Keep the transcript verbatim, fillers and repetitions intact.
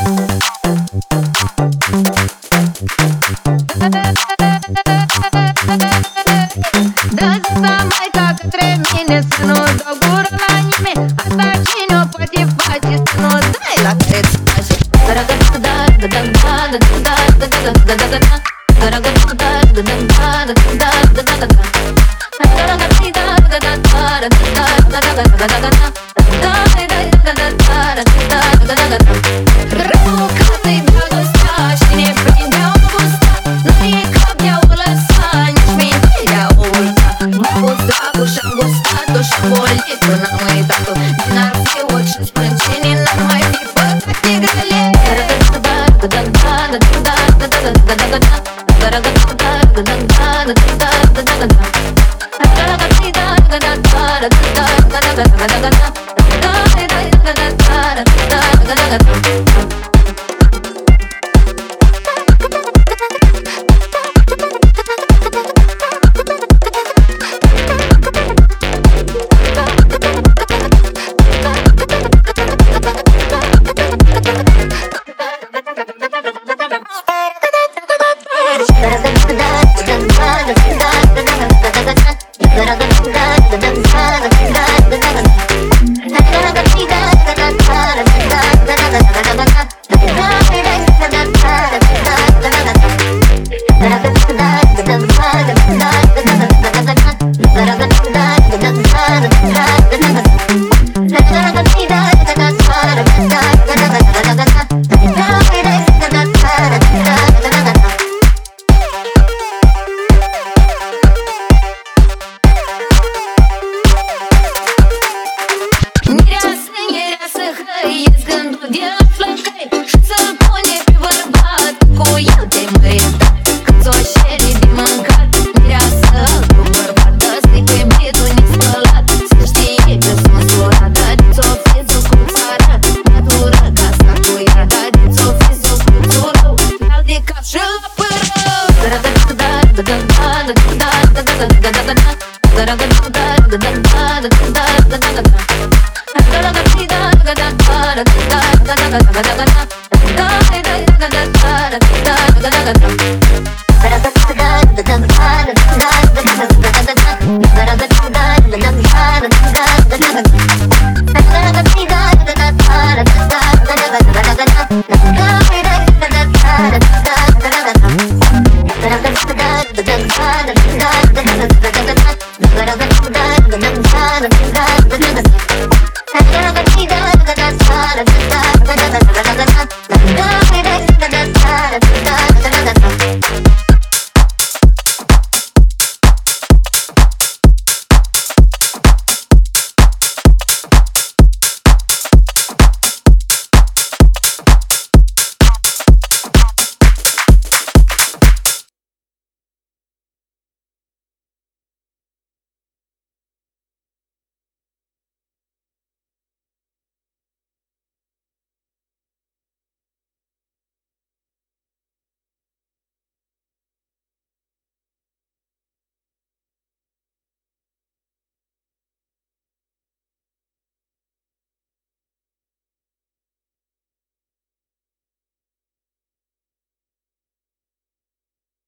Dă-ți mai ca către mine, să nu dau gură la nimeni. Asta cine o poate face, să nu dai la care-ți place. Rău ca să-i dragostea și ne prindeau gusta. Nu e că mi-au lăsat, nici mie le-au uitat. M-a pus dragul și-am gustat-o și bolit-o, n-am uitat-o. Din ar fi ochi și sprâncenii, n-ar mai fi păcat de grele. Da da da da da da da da da da da da da da da